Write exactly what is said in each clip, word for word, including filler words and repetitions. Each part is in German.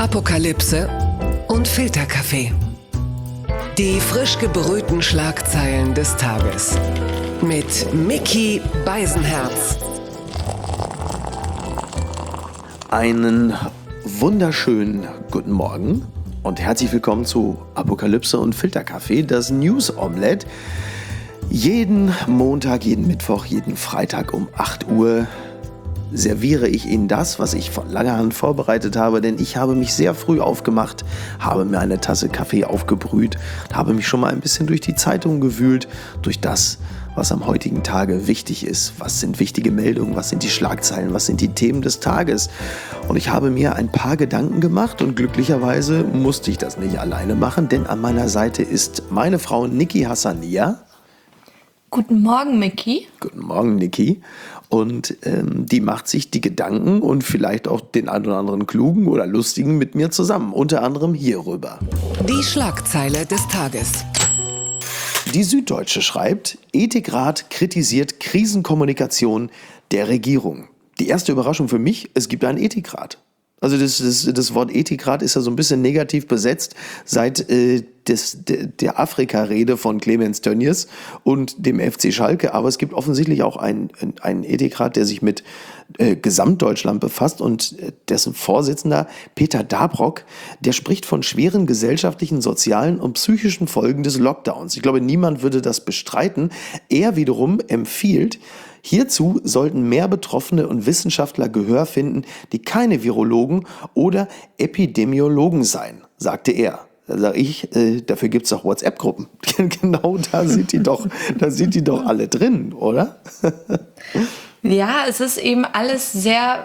Apokalypse und Filterkaffee. Die frisch gebrühten Schlagzeilen des Tages. Mit Micky Beisenherz. Einen wunderschönen guten Morgen und herzlich willkommen zu Apokalypse und Filterkaffee, das News Omelette. Jeden Montag, jeden Mittwoch, jeden Freitag um acht Uhr serviere ich Ihnen das, was ich von langer Hand vorbereitet habe, denn ich habe mich sehr früh aufgemacht, habe mir eine Tasse Kaffee aufgebrüht, habe mich schon mal ein bisschen durch die Zeitung gewühlt, durch das, was am heutigen Tage wichtig ist. Was sind wichtige Meldungen, was sind die Schlagzeilen, was sind die Themen des Tages? Und ich habe mir ein paar Gedanken gemacht und glücklicherweise musste ich das nicht alleine machen, denn an meiner Seite ist meine Frau Niki Hassania. Guten Morgen, Micky. Guten Morgen, Niki. Und ähm, die macht sich die Gedanken und vielleicht auch den einen oder anderen klugen oder lustigen mit mir zusammen. Unter anderem hierüber. Die Schlagzeile des Tages. Die Süddeutsche schreibt, Ethikrat kritisiert Krisenkommunikation der Regierung. Die erste Überraschung für mich, es gibt einen Ethikrat. Also das, das, das Wort Ethikrat ist ja so ein bisschen negativ besetzt seit äh, des, de, der Afrika-Rede von Clemens Tönnies und dem F C Schalke. Aber es gibt offensichtlich auch einen, einen Ethikrat, der sich mit äh, Gesamtdeutschland befasst und äh, dessen Vorsitzender Peter Dabrock, der spricht von schweren gesellschaftlichen, sozialen und psychischen Folgen des Lockdowns. Ich glaube, niemand würde das bestreiten. Er wiederum empfiehlt, hierzu sollten mehr Betroffene und Wissenschaftler Gehör finden, die keine Virologen oder Epidemiologen seien, sagte er. Da sage ich, äh, dafür gibt es doch WhatsApp-Gruppen. Genau, da sind die doch, da sind die doch alle drin, oder? Ja, es ist eben alles sehr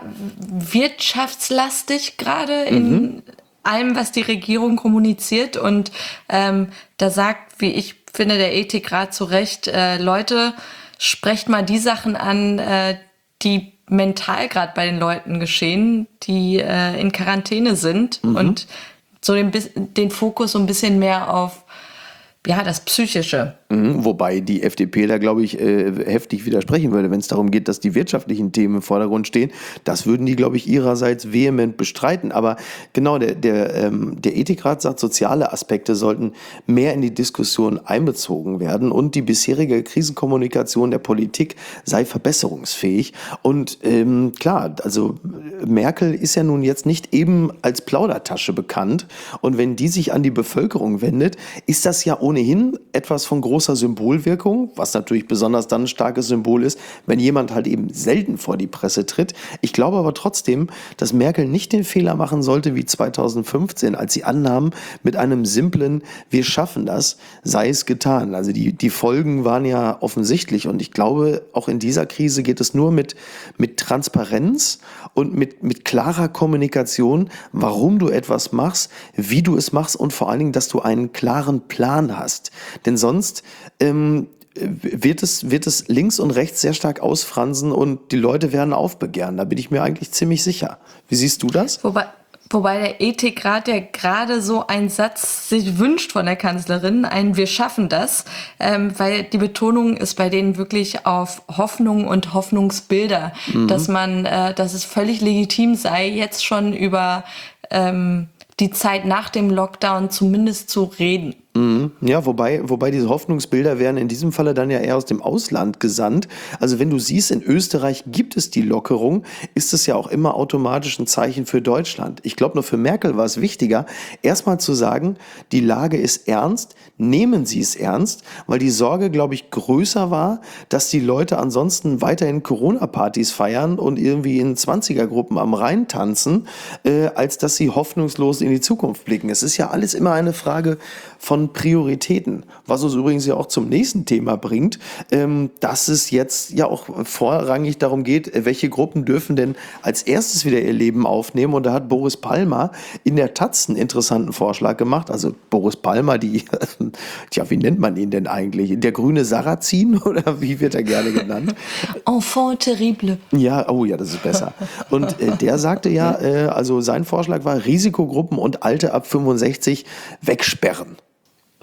wirtschaftslastig gerade in mhm. allem, was die Regierung kommuniziert. Und ähm, da sagt, wie ich finde, der Ethikrat zu Recht, äh, Leute, sprecht mal die Sachen an, äh, die mental gerade bei den Leuten geschehen, die äh, in Quarantäne sind mhm. und so den, den Fokus so ein bisschen mehr auf ja, das Psychische. Mhm, wobei die F D P da, glaube ich, äh, heftig widersprechen würde, wenn es darum geht, dass die wirtschaftlichen Themen im Vordergrund stehen. Das würden die, glaube ich, ihrerseits vehement bestreiten. Aber genau, der, der, ähm, der Ethikrat sagt, soziale Aspekte sollten mehr in die Diskussion einbezogen werden und die bisherige Krisenkommunikation der Politik sei verbesserungsfähig. Und ähm, klar, also Merkel ist ja nun jetzt nicht eben als Plaudertasche bekannt. Und wenn die sich an die Bevölkerung wendet, ist das ja ohnehin etwas von großer Symbolwirkung, was natürlich besonders dann ein starkes Symbol ist, wenn jemand halt eben selten vor die Presse tritt. Ich glaube aber trotzdem, dass Merkel nicht den Fehler machen sollte wie zweitausendfünfzehn, als sie annahm, mit einem simplen "Wir schaffen das" sei es getan. Also die, die Folgen waren ja offensichtlich und ich glaube, auch in dieser Krise geht es nur mit, mit Transparenz und mit, mit klarer Kommunikation, warum du etwas machst, wie du es machst und vor allen Dingen, dass du einen klaren Plan hast. Denn sonst ähm, wird es, wird es links und rechts sehr stark ausfransen und die Leute werden aufbegehren. Da bin ich mir eigentlich ziemlich sicher. Wie siehst du das? Wobei, wobei der Ethikrat ja gerade so einen Satz sich wünscht von der Kanzlerin, ein "Wir schaffen das", ähm, weil die Betonung ist bei denen wirklich auf Hoffnung und Hoffnungsbilder, mhm. dass man, äh, dass es völlig legitim sei, jetzt schon über ähm, die Zeit nach dem Lockdown zumindest zu reden. Ja, wobei, wobei diese Hoffnungsbilder werden in diesem Falle dann ja eher aus dem Ausland gesandt. Also wenn du siehst, in Österreich gibt es die Lockerung, ist es ja auch immer automatisch ein Zeichen für Deutschland. Ich glaube, nur für Merkel war es wichtiger, erstmal zu sagen, die Lage ist ernst, nehmen Sie es ernst, weil die Sorge, glaube ich, größer war, dass die Leute ansonsten weiterhin Corona-Partys feiern und irgendwie in Zwanziger-Gruppen am Rhein tanzen, äh, als dass sie hoffnungslos in die Zukunft blicken. Es ist ja alles immer eine Frage von Prioritäten, was uns übrigens ja auch zum nächsten Thema bringt, ähm, dass es jetzt ja auch vorrangig darum geht, welche Gruppen dürfen denn als erstes wieder ihr Leben aufnehmen, und da hat Boris Palmer in der Taz einen interessanten Vorschlag gemacht, also Boris Palmer, die, tja, wie nennt man ihn denn eigentlich? Der grüne Sarrazin oder wie wird er gerne genannt? Enfant terrible. Ja, oh ja, das ist besser. Und äh, der sagte ja, äh, also sein Vorschlag war, Risikogruppen und Alte ab fünfundsechzig wegsperren.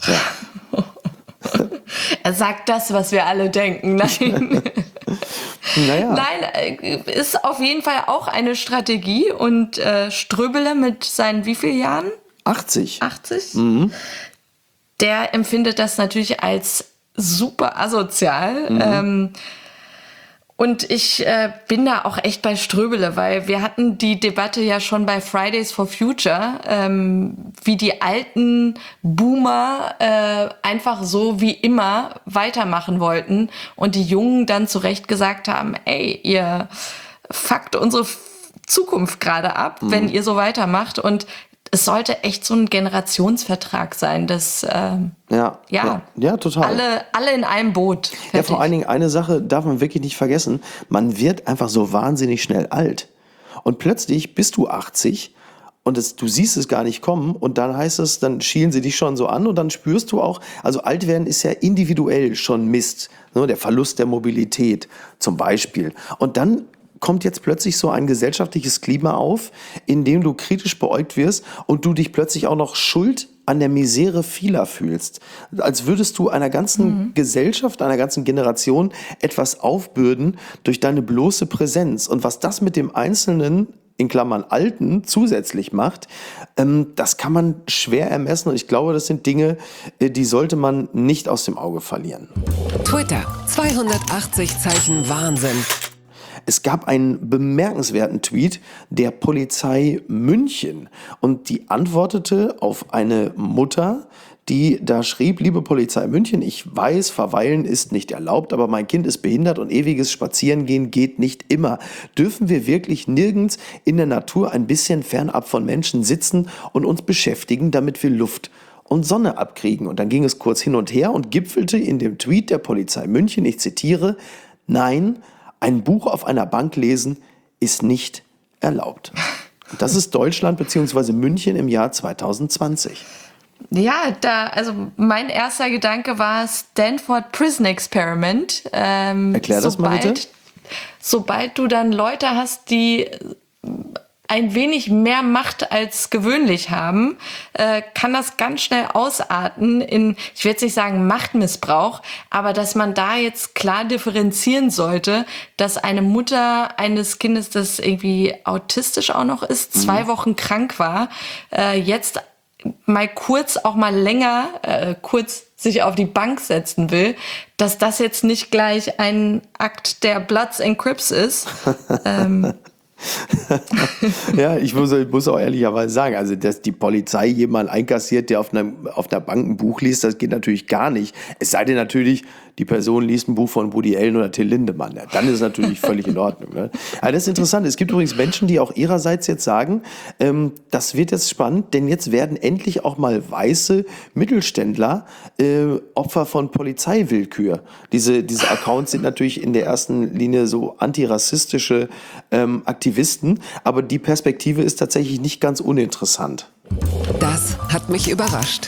Ja. Er sagt das, was wir alle denken. Nein. Naja. Nein, äh, ist auf jeden Fall auch eine Strategie. Und äh, Ströbele mit seinen wie vielen Jahren? achtzig. achtzig? Mhm. Der empfindet das natürlich als super asozial. Mhm. Ähm, Und ich äh, bin da auch echt bei Ströbele, weil wir hatten die Debatte ja schon bei Fridays for Future, ähm, wie die alten Boomer äh, einfach so wie immer weitermachen wollten und die Jungen dann zu Recht gesagt haben, ey, ihr fuckt unsere Zukunft gerade ab, mhm. wenn ihr so weitermacht. Und es sollte echt so ein Generationsvertrag sein, dass ähm, ja, ja, ja, ja, total. Alle, alle in einem Boot. Fertig. Ja, vor allen Dingen eine Sache darf man wirklich nicht vergessen. Man wird einfach so wahnsinnig schnell alt. Und plötzlich bist du achtzig und es, du siehst es gar nicht kommen und dann heißt es, dann schielen sie dich schon so an und dann spürst du auch, also alt werden ist ja individuell schon Mist. Ne, der Verlust der Mobilität zum Beispiel. Und dann kommt jetzt plötzlich so ein gesellschaftliches Klima auf, in dem du kritisch beäugt wirst und du dich plötzlich auch noch schuld an der Misere vieler fühlst. Als würdest du einer ganzen mhm. Gesellschaft, einer ganzen Generation etwas aufbürden durch deine bloße Präsenz. Und was das mit dem Einzelnen, in Klammern Alten, zusätzlich macht, ähm, das kann man schwer ermessen. Und ich glaube, das sind Dinge, die sollte man nicht aus dem Auge verlieren. Twitter, zweihundertachtzig Zeichen Wahnsinn. Es gab einen bemerkenswerten Tweet der Polizei München und die antwortete auf eine Mutter, die da schrieb: Liebe Polizei München, ich weiß, verweilen ist nicht erlaubt, aber mein Kind ist behindert und ewiges Spazierengehen geht nicht immer. Dürfen wir wirklich nirgends in der Natur ein bisschen fernab von Menschen sitzen und uns beschäftigen, damit wir Luft und Sonne abkriegen? Und dann ging es kurz hin und her und gipfelte in dem Tweet der Polizei München, ich zitiere: Nein, ein Buch auf einer Bank lesen ist nicht erlaubt. Das ist Deutschland bzw. München im Jahr zwanzig zwanzig. Ja, da, also mein erster Gedanke war Stanford Prison Experiment. Ähm, Erklär das sobald, mal bitte. Sobald du dann Leute hast, die ein wenig mehr Macht als gewöhnlich haben, äh, kann das ganz schnell ausarten in, ich will jetzt nicht sagen Machtmissbrauch, aber dass man da jetzt klar differenzieren sollte, dass eine Mutter eines Kindes, das irgendwie autistisch auch noch ist, zwei mhm. Wochen krank war, äh, jetzt mal kurz, auch mal länger, äh, kurz sich auf die Bank setzen will, dass das jetzt nicht gleich ein Akt der Bloods and Crips ist. ähm, Ja, ich muss, ich muss auch ehrlicherweise sagen, also dass die Polizei jemanden einkassiert, der auf einer, auf einer Bank ein Buch liest, das geht natürlich gar nicht. Es sei denn natürlich, die Person liest ein Buch von Woody Allen oder Till Lindemann. Ja, dann ist es natürlich völlig in Ordnung. Ne? Aber das ist interessant. Es gibt übrigens Menschen, die auch ihrerseits jetzt sagen, ähm, das wird jetzt spannend, denn jetzt werden endlich auch mal weiße Mittelständler äh, Opfer von Polizeiwillkür. Diese, diese Accounts sind natürlich in der ersten Linie so antirassistische ähm, Aktivisten, aber die Perspektive ist tatsächlich nicht ganz uninteressant. Das hat mich überrascht.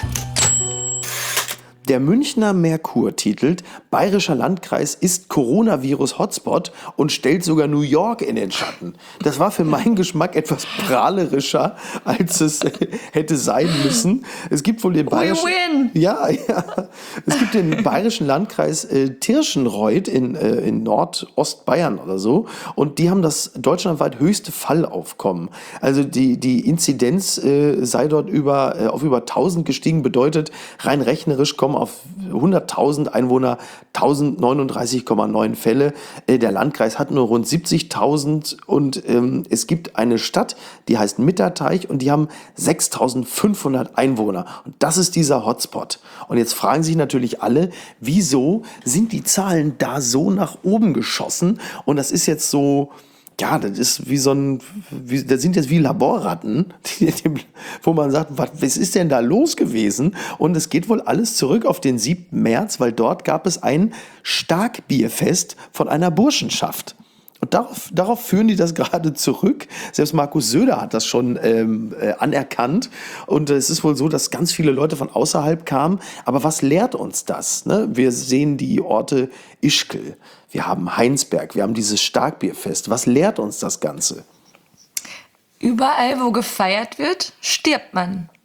Der Münchner Merkur titelt: Bayerischer Landkreis ist Coronavirus-Hotspot und stellt sogar New York in den Schatten. Das war für meinen Geschmack etwas prahlerischer, als es hätte sein müssen. Es gibt wohl den bayerischen, ja, ja, es gibt den bayerischen Landkreis äh, Tirschenreuth in, äh, in Nordostbayern oder so, und die haben das deutschlandweit höchste Fallaufkommen. Also die, die Inzidenz äh, sei dort über, äh, auf über tausend gestiegen, bedeutet rein rechnerisch kommen auf hunderttausend Einwohner tausendneununddreißig Komma neun Fälle. Der Landkreis hat nur rund siebzigtausend und ähm, es gibt eine Stadt, die heißt Mitterteich und die haben sechstausendfünfhundert Einwohner. Und das ist dieser Hotspot. Und jetzt fragen sich natürlich alle, wieso sind die Zahlen da so nach oben geschossen? Und das ist jetzt so... Ja, das ist wie so ein, wie, das sind jetzt wie Laborratten, die, die, wo man sagt, was, was ist denn da los gewesen? Und es geht wohl alles zurück auf den siebten März, weil dort gab es ein Starkbierfest von einer Burschenschaft. Und darauf, darauf führen die das gerade zurück. Selbst Markus Söder hat das schon ähm, äh, anerkannt. Und äh, es ist wohl so, dass ganz viele Leute von außerhalb kamen. Aber was lehrt uns das? Ne? Wir sehen die Orte Ischgl, wir haben Heinsberg, wir haben dieses Starkbierfest. Was lehrt uns das Ganze? Überall, wo gefeiert wird, stirbt man.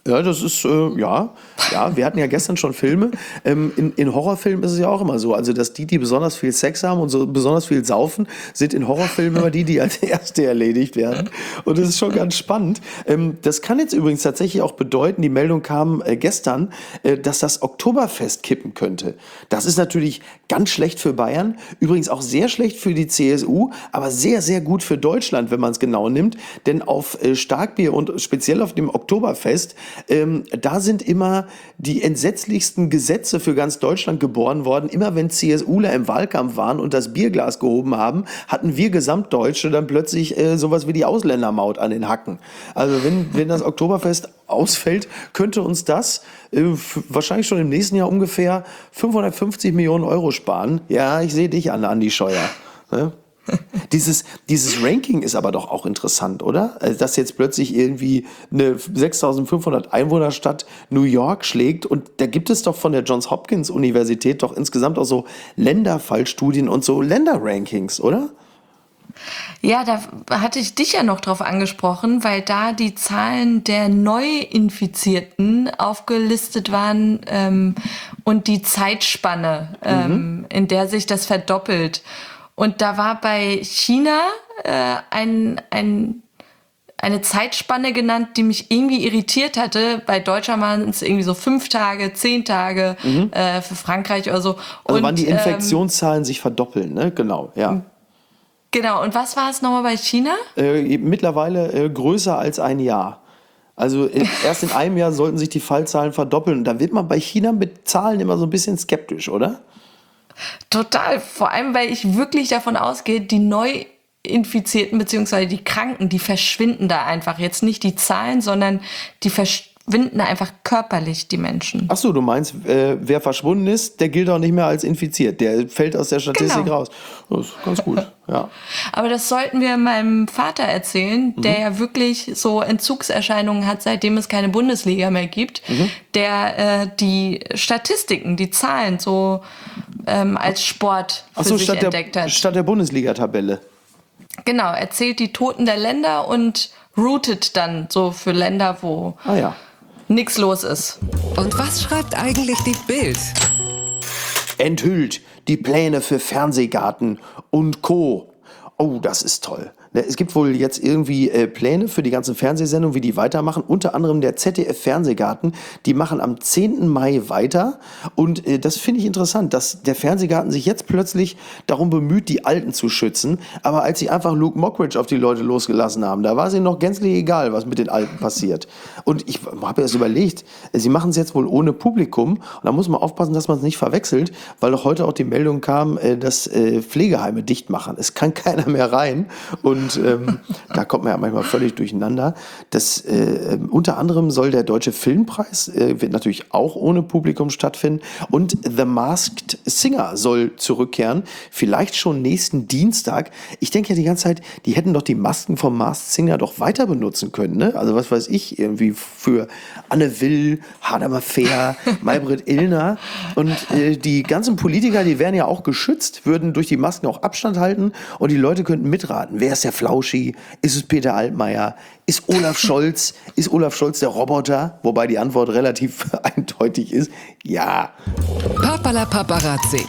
Ja, das ist, äh, ja, ja, wir hatten ja gestern schon Filme. Ähm, in, in Horrorfilmen ist es ja auch immer so, also dass die, die besonders viel Sex haben und so besonders viel saufen, sind in Horrorfilmen immer die, die als Erste erledigt werden. Und das ist schon ganz spannend. Ähm, das kann jetzt übrigens tatsächlich auch bedeuten, die Meldung kam äh, gestern, äh, dass das Oktoberfest kippen könnte. Das ist natürlich ganz schlecht für Bayern, übrigens auch sehr schlecht für die C S U, aber sehr, sehr gut für Deutschland, wenn man es genau nimmt. Denn auf äh, Starkbier und speziell auf dem Oktoberfest, Ähm, da sind immer die entsetzlichsten Gesetze für ganz Deutschland geboren worden. Immer wenn CSUler im Wahlkampf waren und das Bierglas gehoben haben, hatten wir Gesamtdeutsche dann plötzlich äh, sowas wie die Ausländermaut an den Hacken. Also wenn, wenn das Oktoberfest ausfällt, könnte uns das äh, f- wahrscheinlich schon im nächsten Jahr ungefähr fünfhundertfünfzig Millionen Euro sparen. Ja, ich sehe dich an, Andi Scheuer. Ne? Dieses, dieses Ranking ist aber doch auch interessant, oder? Also, dass jetzt plötzlich irgendwie eine sechstausendfünfhundert Einwohnerstadt New York schlägt und da gibt es doch von der Johns Hopkins Universität doch insgesamt auch so Länderfallstudien und so Länderrankings, oder? Ja, da hatte ich dich ja noch drauf angesprochen, weil da die Zahlen der Neuinfizierten aufgelistet waren ähm, und die Zeitspanne, ähm, in der sich das verdoppelt. Und da war bei China äh, ein, ein, eine Zeitspanne genannt, die mich irgendwie irritiert hatte. Bei Deutschland waren es irgendwie so fünf Tage, zehn Tage, mhm. äh, für Frankreich oder so. Also und, wann die Infektionszahlen ähm, sich verdoppeln, ne? Genau, ja. Genau, und was war es nochmal bei China? Äh, mittlerweile äh, größer als ein Jahr. Also in, erst in einem Jahr sollten sich die Fallzahlen verdoppeln. Und da wird man bei China mit Zahlen immer so ein bisschen skeptisch, oder? Total, vor allem, weil ich wirklich davon ausgehe, die Neuinfizierten bzw. die Kranken, die verschwinden da einfach. Jetzt nicht die Zahlen, sondern die verschwinden da einfach körperlich, die Menschen. Ach so, du meinst, äh, wer verschwunden ist, der gilt auch nicht mehr als infiziert. Der fällt aus der Statistik Genau. raus. Das ist ganz gut, ja. Aber das sollten wir meinem Vater erzählen, der mhm. ja wirklich so Entzugserscheinungen hat, seitdem es keine Bundesliga mehr gibt, mhm. der äh, die Statistiken, die Zahlen so ähm, als Sport für Ach so, sich statt entdeckt der, hat. Statt der Bundesliga-Tabelle. Genau, erzählt die Toten der Länder und routet dann so für Länder, wo ah, ja. nichts los ist. Und was schreibt eigentlich die Bild? Enthüllt die Pläne für Fernsehgarten und Co. Oh, das ist toll. Es gibt wohl jetzt irgendwie äh, Pläne für die ganzen Fernsehsendungen, wie die weitermachen. Unter anderem der Z D F-Fernsehgarten. Die machen am zehnten Mai weiter. Und äh, das finde ich interessant, dass der Fernsehgarten sich jetzt plötzlich darum bemüht, die Alten zu schützen. Aber als sie einfach Luke Mockridge auf die Leute losgelassen haben, da war es ihnen noch gänzlich egal, was mit den Alten passiert. Und ich habe erst überlegt, sie machen es jetzt wohl ohne Publikum. Und da muss man aufpassen, dass man es nicht verwechselt, weil doch heute auch die Meldung kam, äh, dass äh, Pflegeheime dicht machen. Es kann keiner mehr rein. Und Und ähm, da kommt man ja manchmal völlig durcheinander. Das, äh, unter anderem soll der Deutsche Filmpreis, äh, wird natürlich auch ohne Publikum stattfinden. Und The Masked Singer soll zurückkehren. Vielleicht schon nächsten Dienstag. Ich denke ja die ganze Zeit, die hätten doch die Masken vom Masked Singer doch weiter benutzen können. Ne? Also was weiß ich, irgendwie für Anne Will, Hadamar Fair, Maybrit Illner. Und äh, die ganzen Politiker, die wären ja auch geschützt, würden durch die Masken auch Abstand halten und die Leute könnten mitraten. Wer ist der Flauschi? Ist es Peter Altmaier? Ist Olaf Scholz? Ist Olaf Scholz der Roboter? Wobei die Antwort relativ eindeutig ist. Ja. Papala Paparazzi.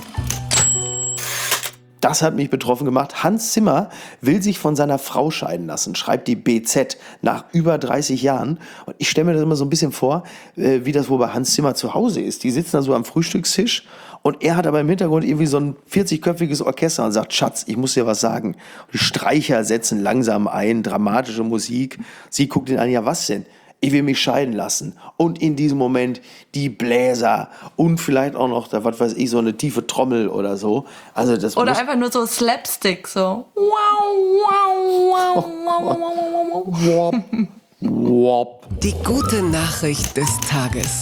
Das hat mich betroffen gemacht. Hans Zimmer will sich von seiner Frau scheiden lassen, schreibt die B Z nach über dreißig Jahren. Und ich stelle mir das immer so ein bisschen vor, wie das wohl bei Hans Zimmer zu Hause ist. Die sitzen da so am Frühstückstisch und er hat aber im Hintergrund irgendwie so ein vierzigköpfiges Orchester und sagt, Schatz, ich muss dir was sagen. Und die Streicher setzen langsam ein, dramatische Musik. Sie guckt ihn an, ja was denn? Ich will mich scheiden lassen. Und in diesem Moment die Bläser und vielleicht auch noch, da, was weiß ich, so eine tiefe Trommel oder so. Also das oder muss einfach nur so Slapstick, so. Wow, wow, wow, wow, wow, wow, wow. Wop. Die gute Nachricht des Tages.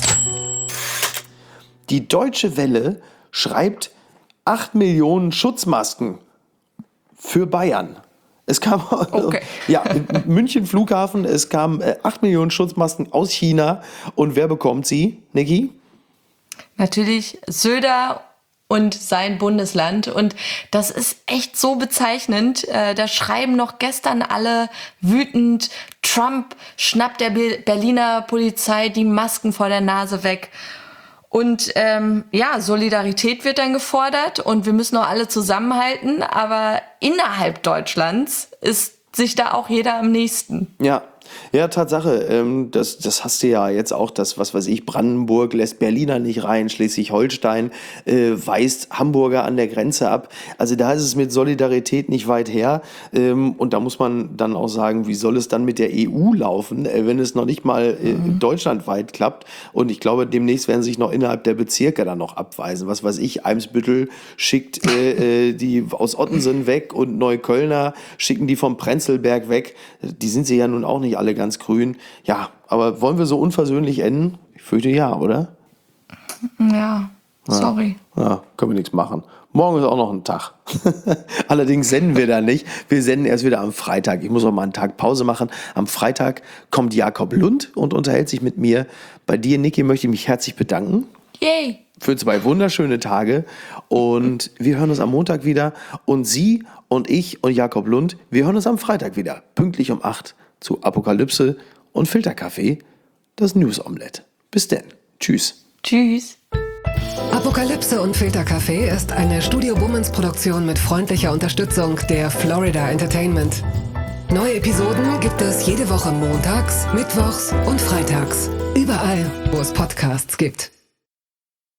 Die Deutsche Welle schreibt acht Millionen Schutzmasken für Bayern. Es kam okay. ja, München Flughafen, es kamen acht Millionen Schutzmasken aus China. Und wer bekommt sie, Niki? Natürlich Söder und sein Bundesland. Und das ist echt so bezeichnend. Da schreiben noch gestern alle wütend, Trump schnappt der Berliner Polizei die Masken vor der Nase weg. Und ähm, ja, Solidarität wird dann gefordert und wir müssen auch alle zusammenhalten, aber innerhalb Deutschlands ist sich da auch jeder am nächsten. Ja. Ja, Tatsache, ähm, das, das hast du ja jetzt auch, das, was weiß ich, Brandenburg lässt Berliner nicht rein, Schleswig-Holstein äh, weist Hamburger an der Grenze ab. Also da ist es mit Solidarität nicht weit her. Ähm, und da muss man dann auch sagen, wie soll es dann mit der E U laufen, äh, wenn es noch nicht mal äh, mhm. deutschlandweit klappt. Und ich glaube, demnächst werden sich noch innerhalb der Bezirke dann noch abweisen. Was weiß ich, Eimsbüttel schickt äh, die aus Ottensen weg und Neuköllner schicken die vom Prenzlberg weg. Die sind sie ja nun auch nicht alle ganz grün. Ja, aber wollen wir so unversöhnlich enden? Ich fürchte ja, oder? Ja, sorry. Ja, ja, können wir nichts machen. Morgen ist auch noch ein Tag. Allerdings senden wir da nicht. Wir senden erst wieder am Freitag. Ich muss auch mal einen Tag Pause machen. Am Freitag kommt Jakob Lund und unterhält sich mit mir. Bei dir, Niki, möchte ich mich herzlich bedanken. Yay! Für zwei wunderschöne Tage. Und wir hören uns am Montag wieder. Und Sie und ich und Jakob Lund, wir hören uns am Freitag wieder. Pünktlich um acht zu Apokalypse und Filterkaffee, das News Omelette. Bis denn. Tschüss. Tschüss. Apokalypse und Filterkaffee ist eine Studio Bummens Produktion mit freundlicher Unterstützung der Florida Entertainment. Neue Episoden gibt es jede Woche montags, mittwochs und freitags. Überall, wo es Podcasts gibt.